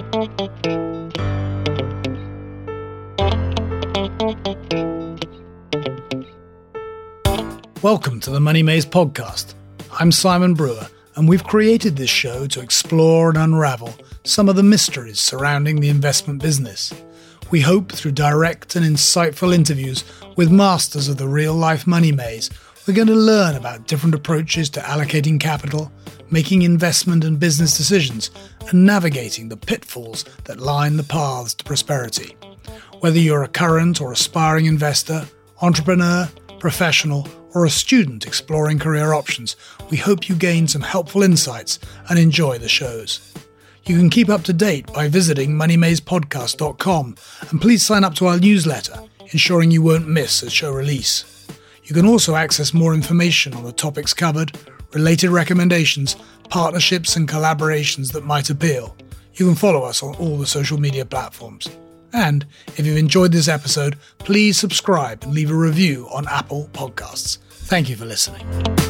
Welcome to the Money Maze podcast. I'm Simon Brewer, and we've created this show to explore and unravel some of the mysteries surrounding the investment business. We hope through direct and insightful interviews with masters of the real-life money maze, we're going to learn about different approaches to allocating capital, making investment and business decisions, and navigating the pitfalls that line the paths to prosperity. Whether you're a current or aspiring investor, entrepreneur, professional, or a student exploring career options, we hope you gain some helpful insights and enjoy the shows. You can keep up to date by visiting moneymazepodcast.com, and please sign up to our newsletter, ensuring you won't miss a show release. You can also access more information on the topics covered, related recommendations, partnerships and collaborations that might appeal. You can follow us on all the social media platforms. And if you've enjoyed this episode, please subscribe and leave a review on Apple Podcasts. Thank you for listening.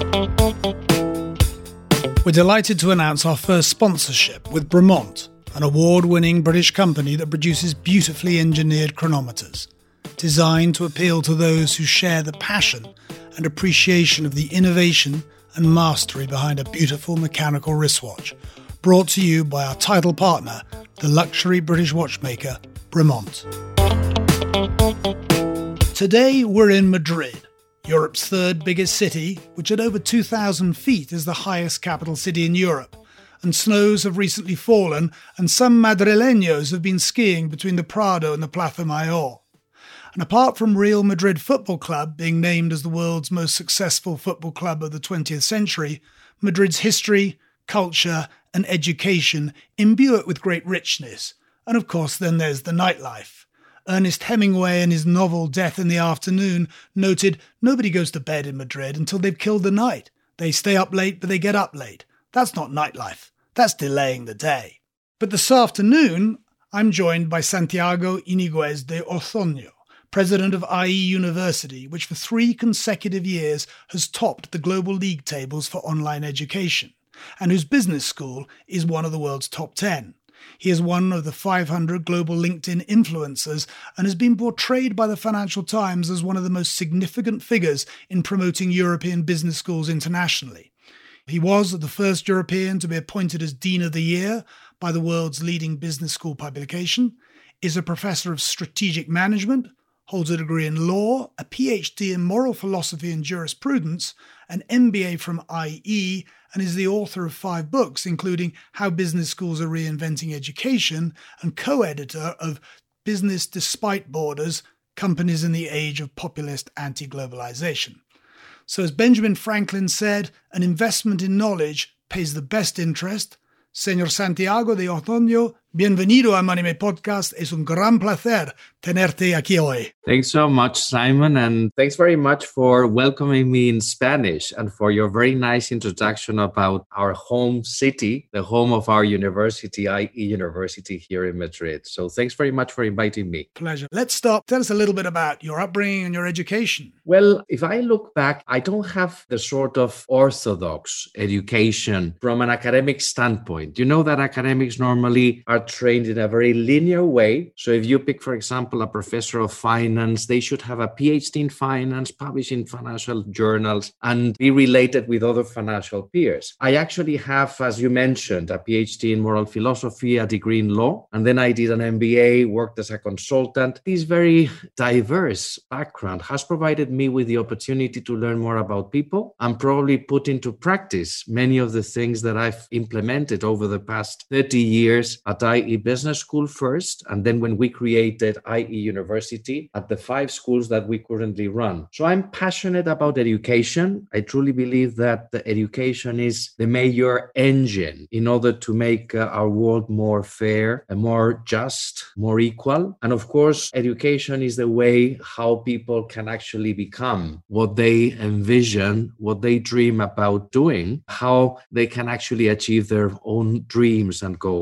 We're delighted to announce our first sponsorship with Bremont, an award-winning British company that produces beautifully engineered chronometers, designed to appeal to those who share the passion and appreciation of the innovation and mastery behind a beautiful mechanical wristwatch, brought to you by our title partner, the luxury British watchmaker, Bremont. Today we're in Madrid, Europe's third biggest city, which at over 2,000 feet is the highest capital city in Europe, and snows have recently fallen and some Madrileños have been skiing between the Prado and the Plaza Mayor. And apart from Real Madrid Football Club being named as the world's most successful football club of the 20th century, Madrid's history, culture and education imbue it with great richness. And of course then there's the nightlife. Ernest Hemingway in his novel Death in the Afternoon noted, "Nobody goes to bed in Madrid until they've killed the night. They stay up late, but they get up late. That's not nightlife. That's delaying the day." But this afternoon, I'm joined by Santiago Iniguez de Ortuño, president of IE University, which for 3 consecutive years has topped the global league tables for online education, and whose business school is one of the world's top 10. He is one of the 500 global LinkedIn influencers and has been portrayed by the Financial Times as one of the most significant figures in promoting European business schools internationally. He was the first European to be appointed as Dean of the Year by the world's leading business school publication, is a professor of strategic management, holds a degree in law, a PhD in moral philosophy and jurisprudence, an MBA from IE, and is the author of 5 books, including How Business Schools Are Reinventing Education, and co-editor of Business Despite Borders, Companies in the Age of Populist Anti-Globalization. So as Benjamin Franklin said, an investment in knowledge pays the best interest. Señor Santiago de Ortuño, bienvenido a Money Maze Podcast. Es un gran placer tenerte aquí hoy. Thanks so much, Simon, and thanks very much for welcoming me in Spanish and for your very nice introduction about our home city, the home of our university, IE University here in Madrid. So thanks very much for inviting me. Pleasure. Let's start. Tell us a little bit about your upbringing and your education. Well, if I look back, I don't have the sort of orthodox education from an academic standpoint. You know that academics normally are trained in a very linear way. So if you pick, for example, a professor of finance, they should have a PhD in finance, publish in financial journals, and be related with other financial peers. I actually have, as you mentioned, a PhD in moral philosophy, a degree in law, and then I did an MBA, worked as a consultant. This very diverse background has provided me with the opportunity to learn more about people and probably put into practice many of the things that I've implemented over the past 30 years at IE Business School first, and then when we created IE University at the 5 schools that we currently run. So I'm passionate about education. I truly believe that the education is the major engine in order to make our world more fair and more just, more equal. And of course, education is the way how people can actually become what they envision, what they dream about doing, how they can actually achieve their own dreams and goals.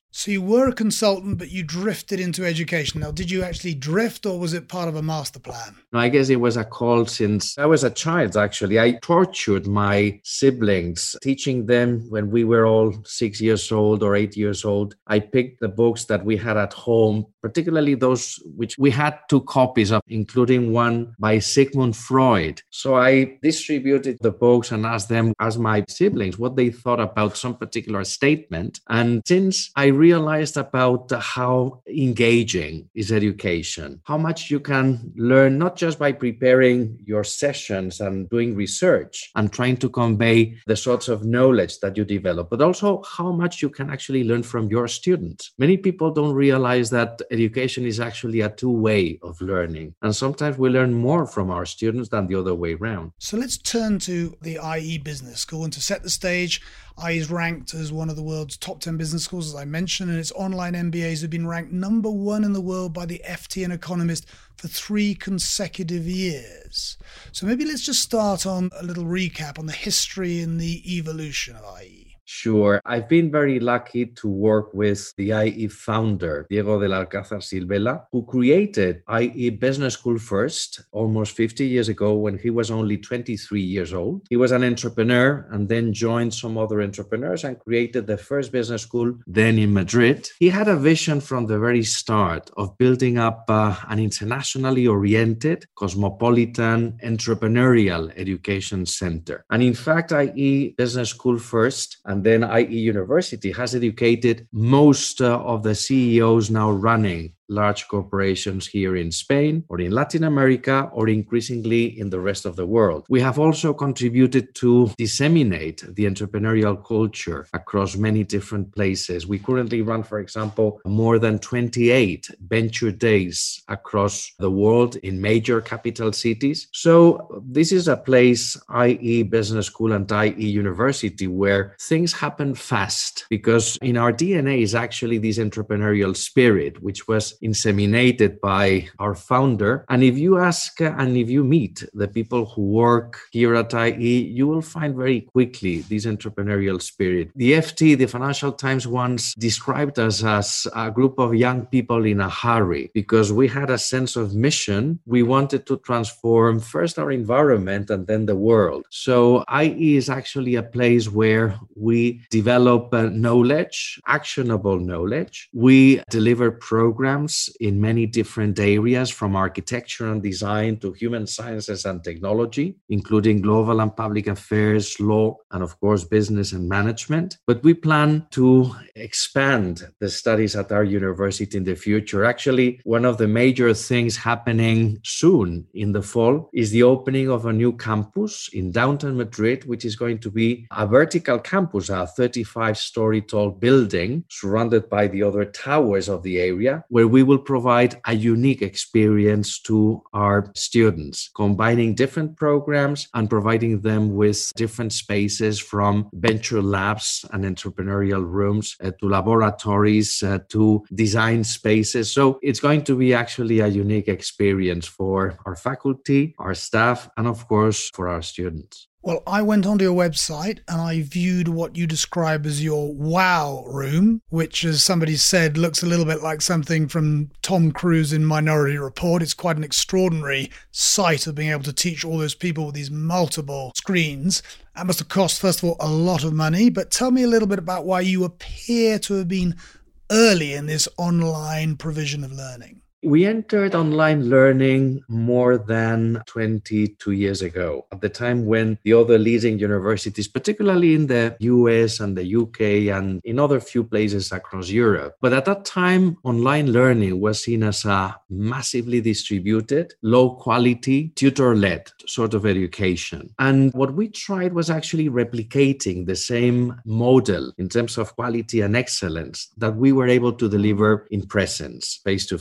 So you were a consultant, but you drifted into education. Now, did you actually drift, or was it part of a master plan? No, I guess it was a call since I was a child, actually. I tortured my siblings, teaching them when we were all 6 years old or 8 years old. I picked the books that we had at home, particularly those which we had 2 copies of, including one by Sigmund Freud. So I distributed the books and asked them, as my siblings, what they thought about some particular statement. And since I realized about how engaging is education, how much you can learn, not just by preparing your sessions and doing research and trying to convey the sorts of knowledge that you develop, but also how much you can actually learn from your students. Many people don't realize that education is actually a two-way of learning. And sometimes we learn more from our students than the other way around. So let's turn to the IE Business School. And to set the stage, IE is ranked as one of the world's top 10 business schools, as I mentioned, and its online MBAs have been ranked number 1 in the world by the FT and Economist for 3 consecutive years. So maybe let's just start on a little recap on the history and the evolution of IE. Sure. I've been very lucky to work with the IE founder, Diego del Alcázar Silvela, who created IE Business School first, almost 50 years ago when he was only 23 years old. He was an entrepreneur and then joined some other entrepreneurs and created the first business school then in Madrid. He had a vision from the very start of building up an internationally oriented, cosmopolitan, entrepreneurial education center. And in fact, IE Business School first and then IE University has educated most of the CEOs now running large corporations here in Spain or in Latin America or increasingly in the rest of the world. We have also contributed to disseminate the entrepreneurial culture across many different places. We currently run, for example, more than 28 venture days across the world in major capital cities. So this is a place, IE Business School and IE University, where things happen fast because in our DNA is actually this entrepreneurial spirit, which was inseminated by our founder. And if you ask and if you meet the people who work here at IE, you will find very quickly this entrepreneurial spirit. The FT, the Financial Times, once described us as a group of young people in a hurry because we had a sense of mission. We wanted to transform first our environment and then the world. So IE is actually a place where we develop knowledge, actionable knowledge. We deliver programs in many different areas, from architecture and design to human sciences and technology, including global and public affairs, law, and of course, business and management. But we plan to expand the studies at our university in the future. Actually, one of the major things happening soon in the fall is the opening of a new campus in downtown Madrid, which is going to be a vertical campus, a 35-story tall building surrounded by the other towers of the area, where we will provide a unique experience to our students, combining different programs and providing them with different spaces, from venture labs and entrepreneurial rooms to laboratories to design spaces. So it's going to be actually a unique experience for our faculty, our staff, and of course for our students. Well, I went onto your website and I viewed what you describe as your wow room, which, as somebody said, looks a little bit like something from Tom Cruise in Minority Report. It's quite an extraordinary sight of being able to teach all those people with these multiple screens. That must have cost, first of all, a lot of money. But tell me a little bit about why you appear to have been early in this online provision of learning. We entered online learning more than 22 years ago, at the time when the other leading universities, particularly in the US and the UK and in other few places across Europe. But at that time, online learning was seen as a massively distributed, low quality, tutor-led sort of education. And what we tried was actually replicating the same model in terms of quality and excellence that we were able to deliver in presence, face to face.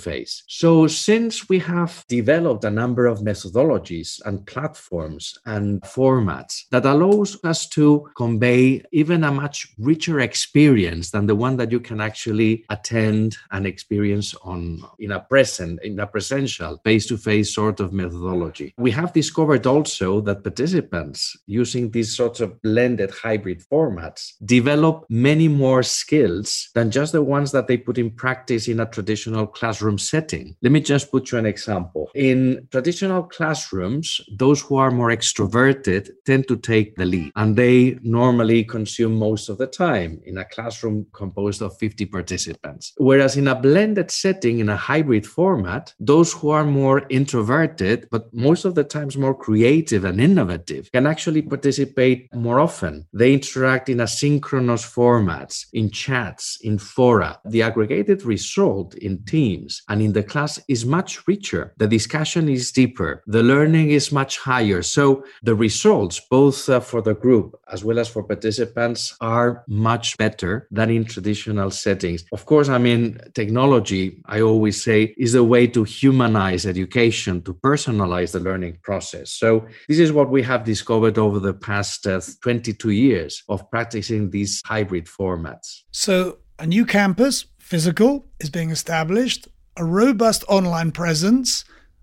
So since we have developed a number of methodologies and platforms and formats that allows us to convey even a much richer experience than the one that you can actually attend and experience in a presential, face-to-face sort of methodology. We have discovered also that participants using these sorts of blended hybrid formats develop many more skills than just the ones that they put in practice in a traditional classroom setting. Let me just put you an example. In traditional classrooms, those who are more extroverted tend to take the lead, and they normally consume most of the time in a classroom composed of 50 participants. Whereas in a blended setting, in a hybrid format, those who are more introverted, but most of the times more creative and innovative, can actually participate more often. They interact in asynchronous formats, in chats, in fora. The aggregated result in teams and in the class is much richer. The discussion is deeper. The learning is much higher. So the results, both for the group as well as for participants, are much better than in traditional settings. Of course, technology, I always say, is a way to humanize education, to personalize the learning process. So this is what we have discovered over the past 22 years of practicing these hybrid formats. So a new campus, physical, is being established, a robust online presence.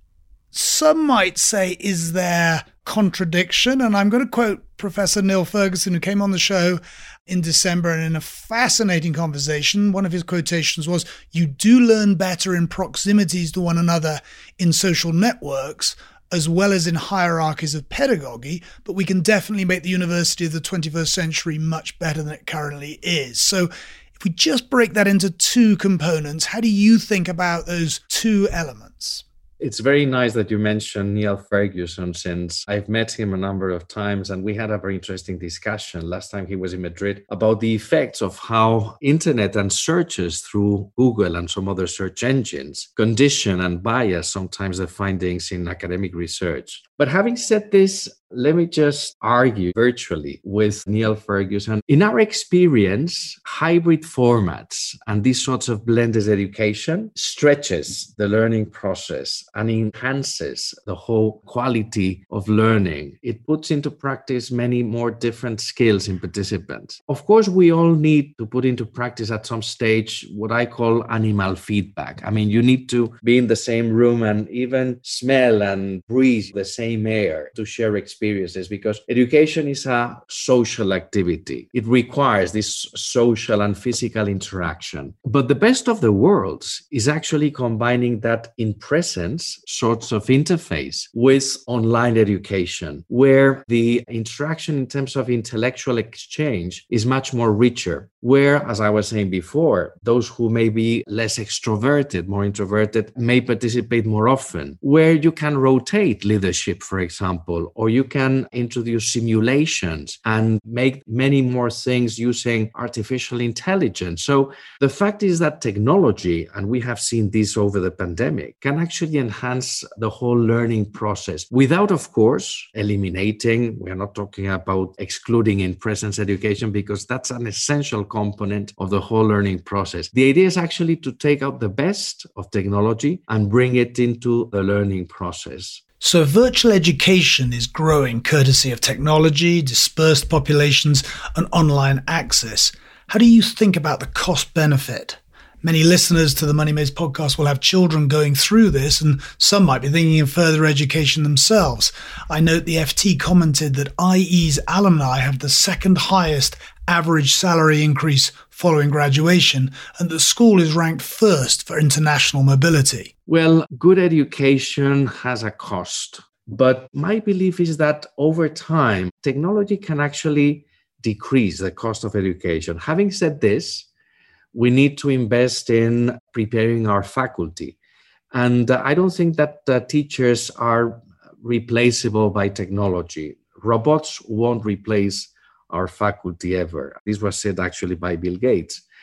Some might say, is there contradiction? And I'm going to quote Professor Neil Ferguson, who came on the show in December, and in a fascinating conversation, one of his quotations was, "You do learn better in proximities to one another in social networks, as well as in hierarchies of pedagogy, but we can definitely make the university of the 21st century much better than it currently is." So if we just break that into two components, how do you think about those two elements? It's very nice that you mentioned Neil Ferguson, since I've met him a number of times and we had a very interesting discussion last time he was in Madrid about the effects of how internet and searches through Google and some other search engines condition and bias sometimes the findings in academic research. But having said this, let me just argue virtually with Neil Ferguson. In our experience, hybrid formats and these sorts of blended education stretches the learning process and enhances the whole quality of learning. It puts into practice many more different skills in participants. Of course, we all need to put into practice at some stage what I call animal feedback. You need to be in the same room and even smell and breathe the same air to share experiences, because education is a social activity. It requires this social and physical interaction. But the best of the worlds is actually combining that in presence sorts of interface with online education, where the interaction in terms of intellectual exchange is much more richer. Where, as I was saying before, those who may be less extroverted, more introverted, may participate more often, where you can rotate leadership, for example, or you can introduce simulations and make many more things using artificial intelligence. So the fact is that technology, and we have seen this over the pandemic, can actually enhance the whole learning process without, of course, eliminating, we're not talking about excluding in-presence education, because that's an essential component of the whole learning process. The idea is actually to take out the best of technology and bring it into the learning process. So virtual education is growing courtesy of technology, dispersed populations, and online access. How do you think about the cost benefit? Many listeners to the Money Maze podcast will have children going through this, and some might be thinking of further education themselves. I note the FT commented that IE's alumni have the second highest average salary increase following graduation, and the school is ranked first for international mobility. Well, good education has a cost, but my belief is that over time, technology can actually decrease the cost of education. Having said this, we need to invest in preparing our faculty. And I don't think that teachers are replaceable by technology. Robots won't replace our faculty ever. This was said actually by Bill Gates.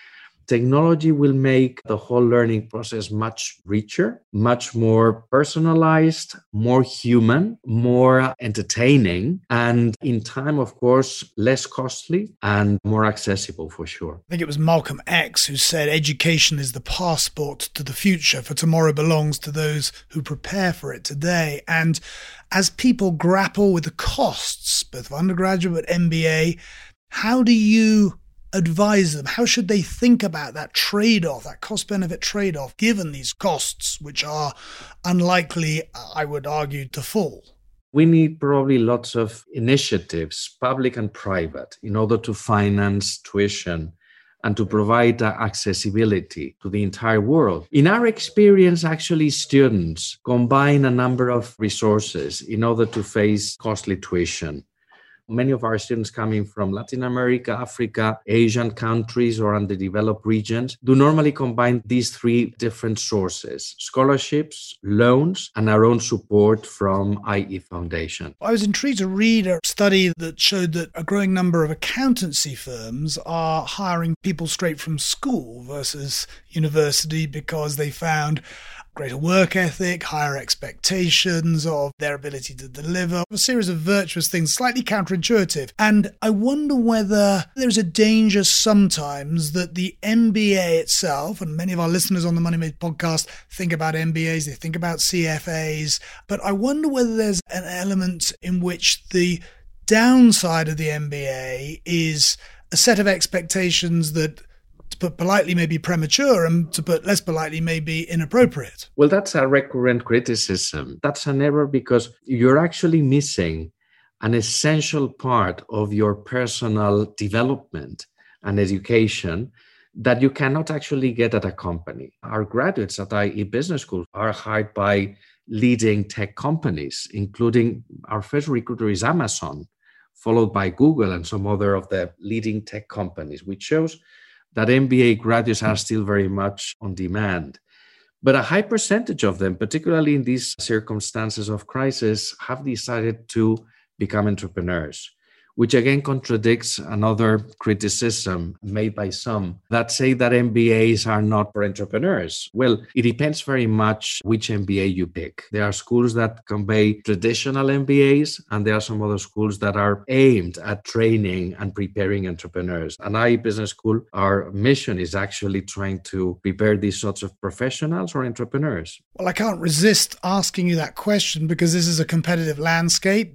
technology will make the whole learning process much richer, much more personalized, more human, more entertaining, and in time, of course, less costly and more accessible for sure. I think it was Malcolm X who said education is the passport to the future, for tomorrow belongs to those who prepare for it today. And as people grapple with the costs, both of undergraduate and MBA, how do you advise them? How should they think about that trade-off, that cost-benefit trade-off, given these costs, which are unlikely, I would argue, to fall? We need probably lots of initiatives, public and private, in order to finance tuition and to provide accessibility to the entire world. In our experience, actually, students combine a number of resources in order to face costly tuition. Many of our students coming from Latin America, Africa, Asian countries, or underdeveloped regions do normally combine these three different sources: scholarships, loans, and our own support from IE Foundation. I was intrigued to read a study that showed that a growing number of accountancy firms are hiring people straight from school versus university because they found greater work ethic, higher expectations of their ability to deliver, a series of virtuous things, slightly counterintuitive. And I wonder whether there's a danger sometimes that the MBA itself, and many of our listeners on the Money Made podcast think about MBAs, they think about CFAs, but I wonder whether there's an element in which the downside of the MBA is a set of expectations that, to put politely, may be premature, and to put less politely, may be inappropriate. Well, that's a recurrent criticism. That's an error because you're actually missing an essential part of your personal development and education that you cannot actually get at a company. Our graduates at IE Business School are hired by leading tech companies, including our first recruiter is Amazon, followed by Google and some other of the leading tech companies, which shows that MBA graduates are still very much on demand. But a high percentage of them, particularly in these circumstances of crisis, have decided to become entrepreneurs, which again contradicts another criticism made by some that say that MBAs are not for entrepreneurs. Well, it depends very much which MBA you pick. There are schools that convey traditional MBAs, and there are some other schools that are aimed at training and preparing entrepreneurs. And IE Business School, our mission is actually trying to prepare these sorts of professionals or entrepreneurs. Well, I can't resist asking you that question because this is a competitive landscape.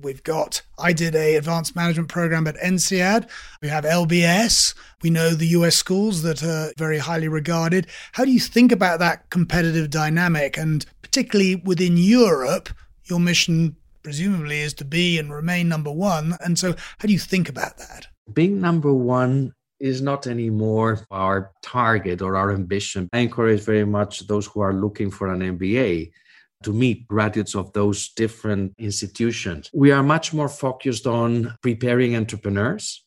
I did an advanced management program at INSEAD. We have LBS. We know the US schools that are very highly regarded. How do you think about that competitive dynamic? And particularly within Europe, your mission presumably is to be and remain number one. And so how do you think about that? Being number one is not anymore our target or our ambition. I encourage very much those who are looking for an MBA to meet graduates of those different institutions. We are much more focused on preparing entrepreneurs.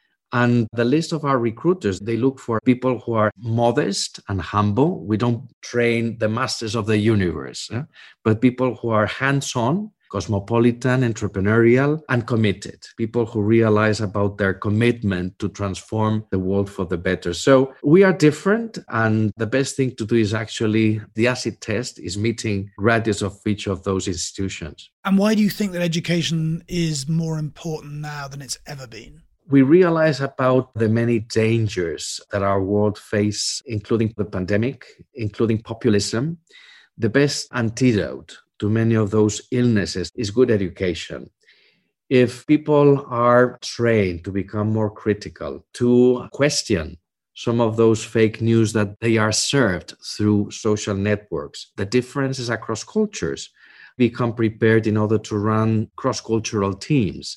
And the list of our recruiters, they look for people who are modest and humble. We don't train the masters of the universe, but people who are hands-on, cosmopolitan, entrepreneurial, and committed. People who realize about their commitment to transform the world for the better. So we are different, and the best thing to do is actually, the acid test is meeting graduates of each of those institutions. And why do you think that education is more important now than it's ever been? We realize about the many dangers that our world faces, including the pandemic, including populism. The best antidote to many of those illnesses is good education. If people are trained to become more critical, to question some of those fake news that they are served through social networks, the differences across cultures, become prepared in order to run cross-cultural teams,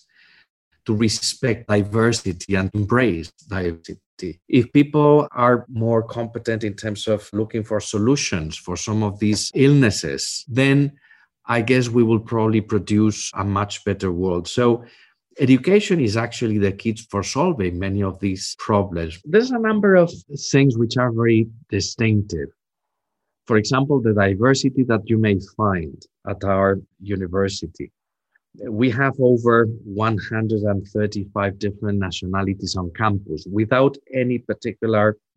to respect diversity and embrace diversity. If people are more competent in terms of looking for solutions for some of these illnesses, then I guess we will probably produce a much better world. So education is actually the key for solving many of these problems. There's a number of things which are very distinctive. For example, the diversity that you may find at our university. We have over 135 different nationalities on campus without any particular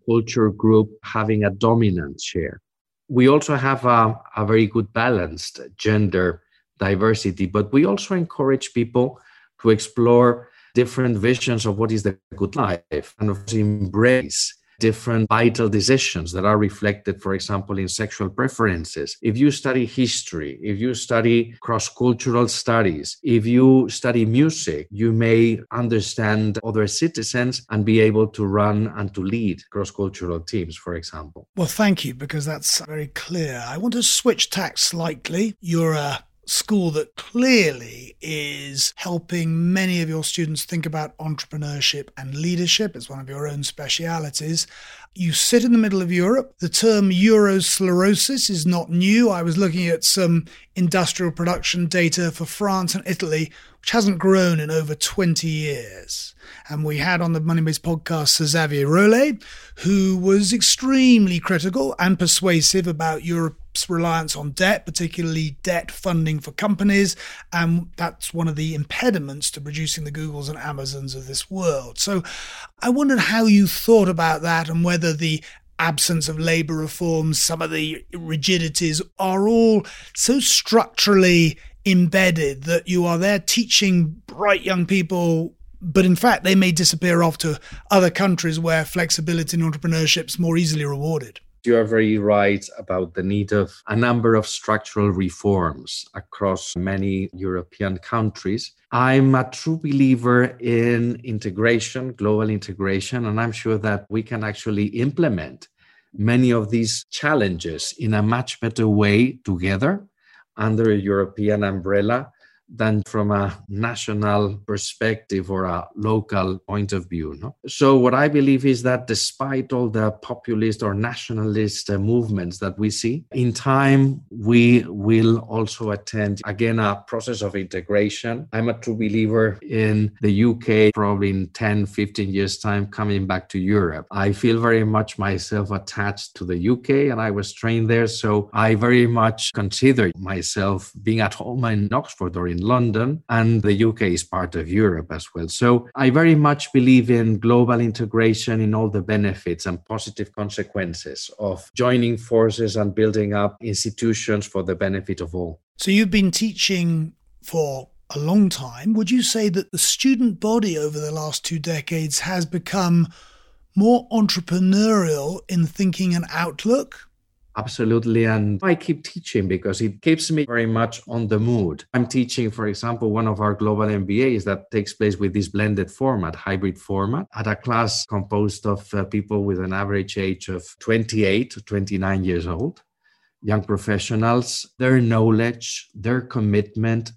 culture group having a dominant share. We also have a very good balanced gender diversity, but we also encourage people to explore different visions of what is the good life and of course embrace different vital decisions that are reflected, for example, in sexual preferences. If you study history, if you study cross-cultural studies, if you study music, you may understand other citizens and be able to run and to lead cross-cultural teams, for example. Well, thank you, because that's very clear. I want to switch tack slightly. You're a school that clearly is helping many of your students think about entrepreneurship and leadership. It's one of your own specialities. You sit in the middle of Europe. The term Eurosclerosis is not new. I was looking at some industrial production data for France and Italy, which hasn't grown in over 20 years. And we had on the Moneymates podcast Sir Xavier Rollet, who was extremely critical and persuasive about Europe's reliance on debt, particularly debt funding for companies. And that's one of the impediments to producing the Googles and Amazons of this world. So I wondered how you thought about that and whether the absence of labour reforms, some of the rigidities are all so structurally embedded that you are there teaching bright young people, but in fact they may disappear off to other countries where flexibility and entrepreneurship is more easily rewarded. You are very right about the need of a number of structural reforms across many European countries. I'm a true believer in integration, global integration, and I'm sure that we can actually implement many of these challenges in a much better way together under a European umbrella than from a national perspective or a local point of view. No? So what I believe is that despite all the populist or nationalist movements that we see, in time we will also attend, again, a process of integration. I'm a true believer in the UK, probably in 10, 15 years' time, coming back to Europe. I feel very much myself attached to the UK and I was trained there. So I very much consider myself being at home in Oxford or in London, and the UK is part of Europe as well. So I very much believe in global integration, in all the benefits and positive consequences of joining forces and building up institutions for the benefit of all. So you've been teaching for a long time. Would you say that the student body over the last 2 decades has become more entrepreneurial in thinking and outlook? Absolutely. And I keep teaching because it keeps me very much on the mood. I'm teaching, for example, one of our global MBAs that takes place with this blended format, hybrid format, at a class composed of people with an average age of 28 to 29 years old, young professionals. Their knowledge, their commitment,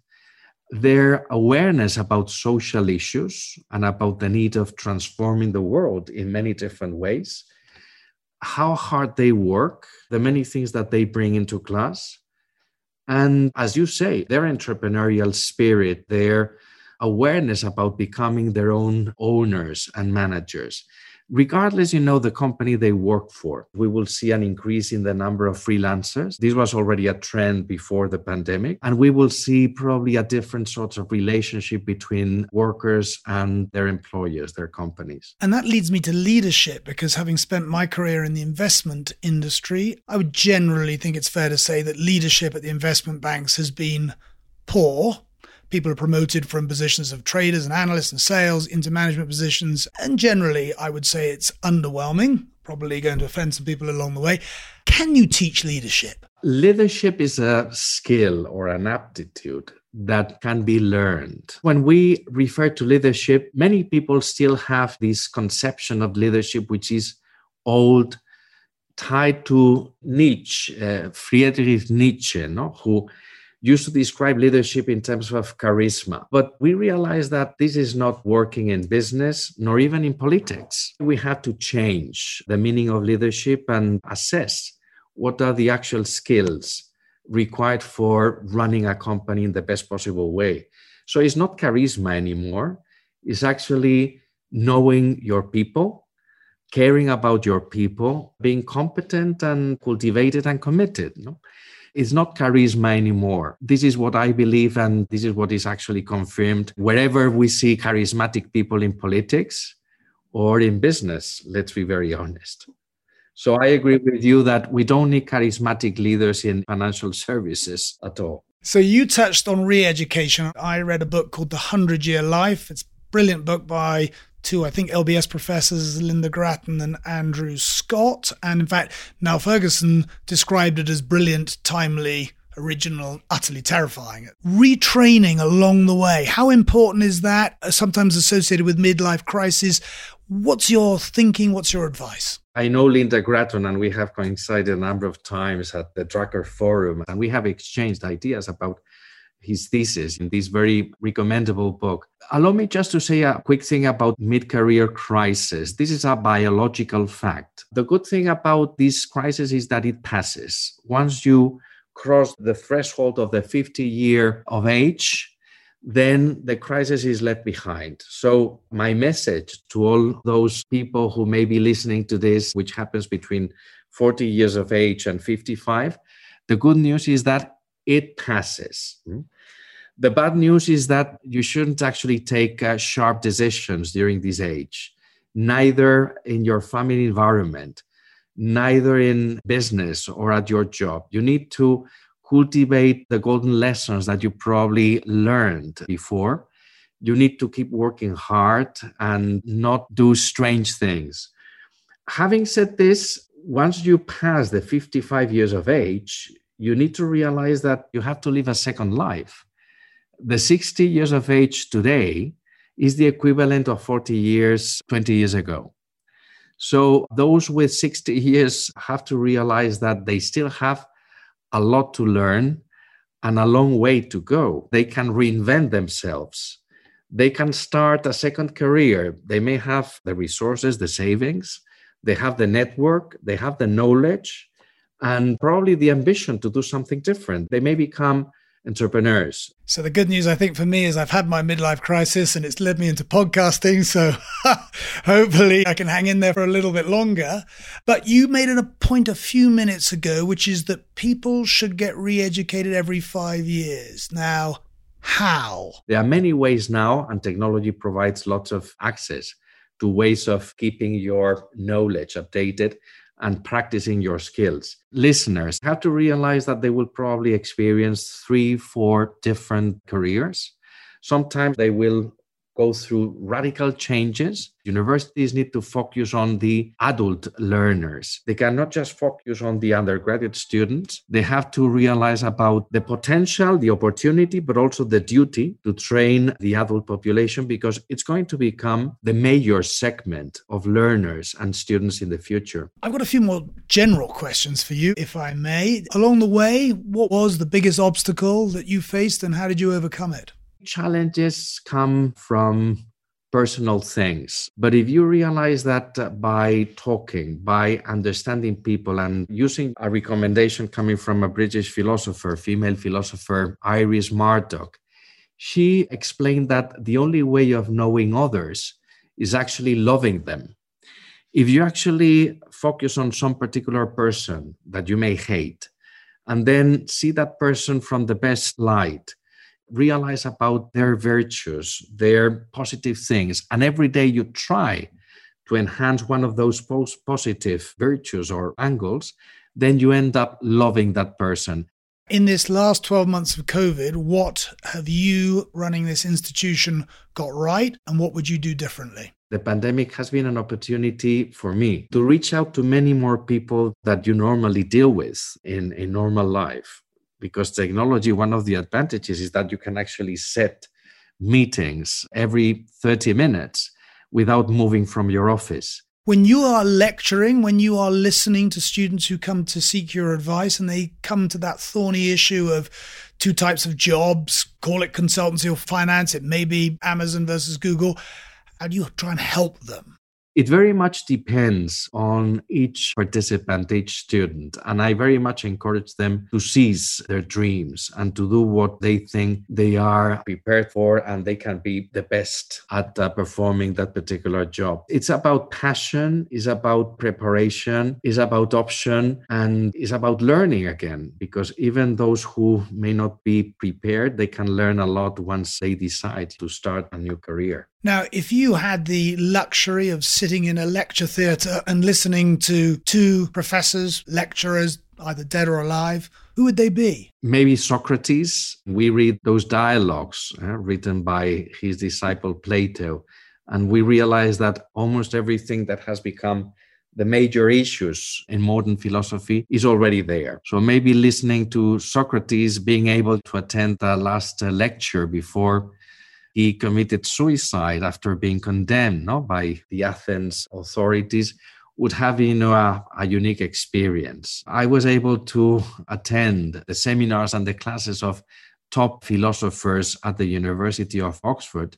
their awareness about social issues and about the need of transforming the world in many different ways, how hard they work, the many things that they bring into class. And as you say, their entrepreneurial spirit, their awareness about becoming their own owners and managers. Regardless, the company they work for, we will see an increase in the number of freelancers. This was already a trend before the pandemic. And we will see probably a different sort of relationship between workers and their employers, their companies. And that leads me to leadership, because having spent my career in the investment industry, I would generally think it's fair to say that leadership at the investment banks has been poor. People are promoted from positions of traders and analysts and sales into management positions. And generally, I would say it's underwhelming, probably going to offend some people along the way. Can you teach leadership? Leadership is a skill or an aptitude that can be learned. When we refer to leadership, many people still have this conception of leadership, which is old, tied to Nietzsche, Friedrich Nietzsche, who used to describe leadership in terms of charisma. But we realize that this is not working in business, nor even in politics. We have to change the meaning of leadership and assess what are the actual skills required for running a company in the best possible way. So it's not charisma anymore. It's actually knowing your people, caring about your people, being competent and cultivated and committed. It's not charisma anymore. This is what I believe, and this is what is actually confirmed wherever we see charismatic people in politics or in business, let's be very honest. So I agree with you that we don't need charismatic leaders in financial services at all. So you touched on re-education. I read a book called The 100-Year Life. It's a brilliant book by two, I think, LBS professors, Linda Grattan and Andrew Scott. And in fact, Niall Ferguson described it as brilliant, timely, original, utterly terrifying. Retraining along the way. How important is that? Sometimes associated with midlife crisis. What's your thinking? What's your advice? I know Linda Grattan, and we have coincided a number of times at the Drucker Forum, and we have exchanged ideas about his thesis in this very recommendable book. Allow me just to say a quick thing about mid-career crisis. This is a biological fact. The good thing about this crisis is that it passes. Once you cross the threshold of the 50 year of age, then the crisis is left behind. So my message to all those people who may be listening to this, which happens between 40 years of age and 55, the good news is that it passes. The bad news is that you shouldn't actually take sharp decisions during this age, neither in your family environment, neither in business or at your job. You need to cultivate the golden lessons that you probably learned before. You need to keep working hard and not do strange things. Having said this, once you pass the 55 years of age, you need to realize that you have to live a second life. The 60 years of age today is the equivalent of 40 years, 20 years ago. So those with 60 years have to realize that they still have a lot to learn and a long way to go. They can reinvent themselves. They can start a second career. They may have the resources, the savings, they have the network, they have the knowledge, and probably the ambition to do something different. They may become entrepreneurs. So the good news, I think, for me is I've had my midlife crisis and it's led me into podcasting. So hopefully I can hang in there for a little bit longer. But you made it a point a few minutes ago, which is that people should get re-educated every 5 years. Now, how? There are many ways now, and technology provides lots of access to ways of keeping your knowledge updated and practicing your skills. Listeners have to realize that they will probably experience 3-4 different careers. Sometimes they will go through radical changes. Universities need to focus on the adult learners. They cannot just focus on the undergraduate students. They have to realize about the potential, the opportunity, but also the duty to train the adult population, because it's going to become the major segment of learners and students in the future. I've got a few more general questions for you, if I may. Along the way, what was the biggest obstacle that you faced and how did you overcome it? Challenges come from personal things. But if you realize that by talking, by understanding people and using a recommendation coming from a British philosopher, female philosopher, Iris Murdoch, she explained that the only way of knowing others is actually loving them. If you actually focus on some particular person that you may hate, and then see that person from the best light, realize about their virtues, their positive things, and every day you try to enhance one of those positive virtues or angles, then you end up loving that person. In this last 12 months of COVID, what have you, running this institution, got right, and what would you do differently? The pandemic has been an opportunity for me to reach out to many more people that you normally deal with in normal life. Because technology, one of the advantages is that you can actually set meetings every 30 minutes without moving from your office. When you are lecturing, when you are listening to students who come to seek your advice and they come to that thorny issue of two types of jobs, call it consultancy or finance, it may be Amazon versus Google, how do you try and help them? It very much depends on each participant, each student. And I very much encourage them to seize their dreams and to do what they think they are prepared for and they can be the best at performing that particular job. It's about passion, it's about preparation, it's about option, and it's about learning again. Because even those who may not be prepared, they can learn a lot once they decide to start a new career. Now, if you had the luxury of sitting in a lecture theatre and listening to two professors, lecturers, either dead or alive, who would they be? Maybe Socrates. We read those dialogues written by his disciple Plato, and we realize that almost everything that has become the major issues in modern philosophy is already there. So maybe listening to Socrates, being able to attend the last lecture before he committed suicide after being condemned by the Athens authorities, would have been a unique experience. I was able to attend the seminars and the classes of top philosophers at the University of Oxford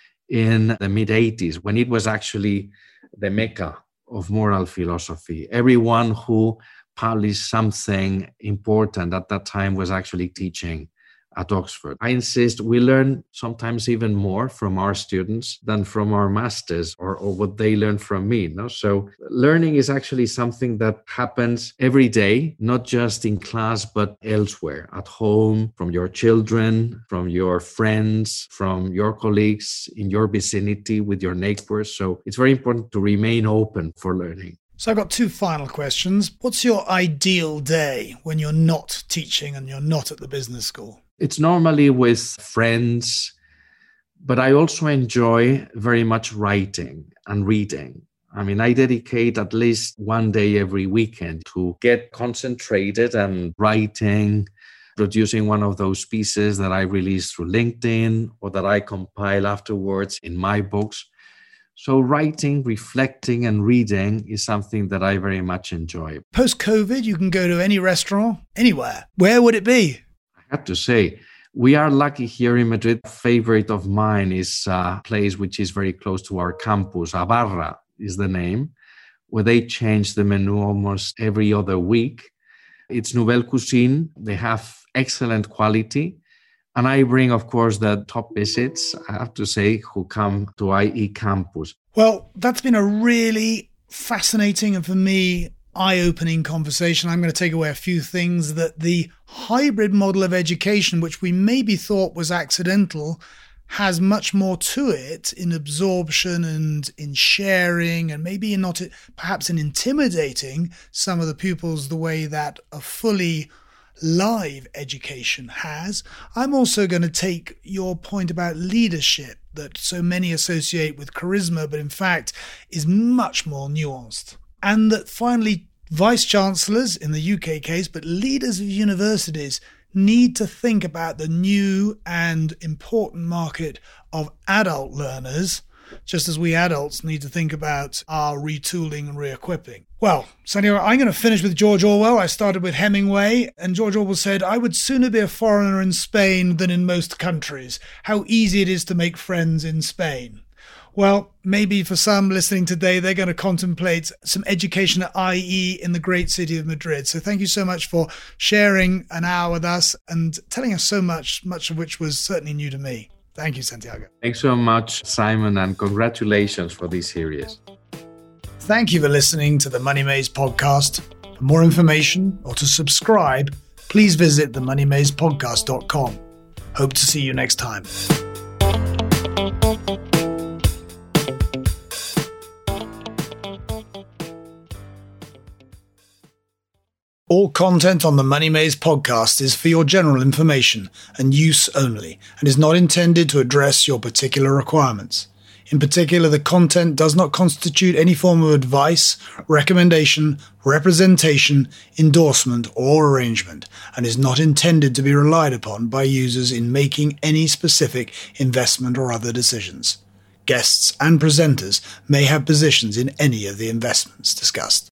in the mid-80s, when it was actually the Mecca of moral philosophy. Everyone who published something important at that time was actually teaching at Oxford. I insist we learn sometimes even more from our students than from our masters or what they learn from me. No? So learning is actually something that happens every day, not just in class, but elsewhere, at home, from your children, from your friends, from your colleagues, in your vicinity, with your neighbors. So it's very important to remain open for learning. So I've got two final questions. What's your ideal day when you're not teaching and you're not at the business school? It's normally with friends, but I also enjoy very much writing and reading. I mean, I dedicate at least one day every weekend to get concentrated and writing, producing one of those pieces that I release through LinkedIn or that I compile afterwards in my books. So writing, reflecting, and reading is something that I very much enjoy. Post-COVID, you can go to any restaurant, anywhere. Where would it be? I have to say, we are lucky here in Madrid. A favorite of mine is a place which is very close to our campus. Abarra is the name, where they change the menu almost every other week. It's Nouvelle Cuisine. They have excellent quality. And I bring, of course, the top visits, I have to say, who come to IE campus. Well, that's been a really fascinating and, for me, eye-opening conversation. I'm going to take away a few things: that the hybrid model of education, which we maybe thought was accidental, has much more to it in absorption and in sharing, and maybe not perhaps in intimidating some of the pupils the way that a fully live education has. I'm also going to take your point about leadership that so many associate with charisma, but in fact is much more nuanced. And that finally, vice-chancellors in the UK case, but leaders of universities, need to think about the new and important market of adult learners, just as we adults need to think about our retooling and re-equipping. Well, Santiago, I'm going to finish with George Orwell. I started with Hemingway, and George Orwell said, "I would sooner be a foreigner in Spain than in most countries. How easy it is to make friends in Spain." Well, maybe for some listening today, they're going to contemplate some education at IE in the great city of Madrid. So thank you so much for sharing an hour with us and telling us so much of which was certainly new to me. Thank you, Santiago. Thanks so much, Simon, and congratulations for this series. Thank you for listening to the Money Maze podcast. For more information or to subscribe, please visit themoneymazepodcast.com. Hope to see you next time. All content on the Money Maze podcast is for your general information and use only, and is not intended to address your particular requirements. In particular, the content does not constitute any form of advice, recommendation, representation, endorsement, or arrangement, and is not intended to be relied upon by users in making any specific investment or other decisions. Guests and presenters may have positions in any of the investments discussed.